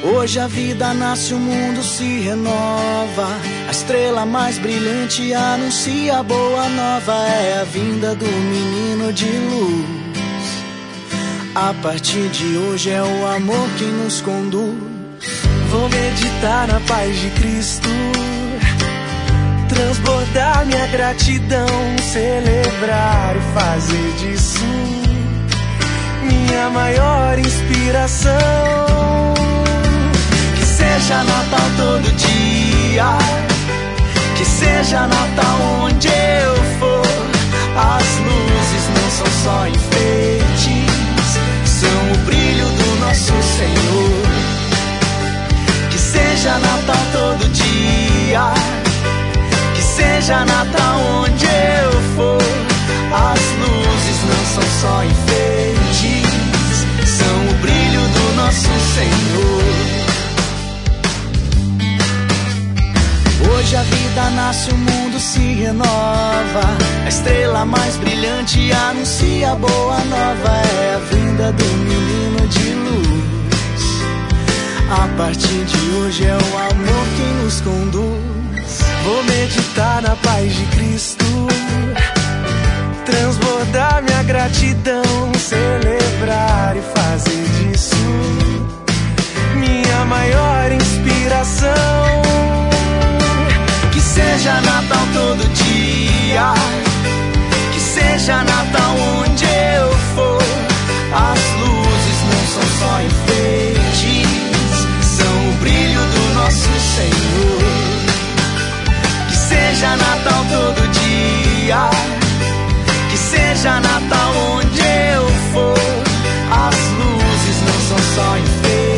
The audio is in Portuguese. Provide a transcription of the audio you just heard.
Hoje a vida nasce, o mundo se renova. A estrela mais brilhante anuncia a boa nova. É a vinda do menino de luz. A partir de hoje é o amor quem nos conduz. Vou meditar na paz de Cristo, transbordar minha gratidão, celebrar e fazer disso minha maior inspiração. Que seja Natal todo dia, que seja Natal onde eu for. As luzes não são só enfeites, são o brilho do nosso Senhor. Que seja Natal todo dia, que seja Natal onde eu for. As luzes não são só enfeites, são o brilho do nosso Senhor. Hoje a vida nasce, o mundo se renova. A estrela mais brilhante anuncia a boa nova. É a vinda do menino de luz. A partir de hoje é o amor quem nos conduz. Vou meditar na paz de Cristo, transbordar minha gratidão, celebrar e fazer disso minha maior inspiração. Que seja Natal todo dia, que seja Natal onde eu for. As luzes não são só enfeites, são o brilho do nosso Senhor. Que seja Natal todo dia, que seja Natal onde eu for. As luzes não são só enfeites,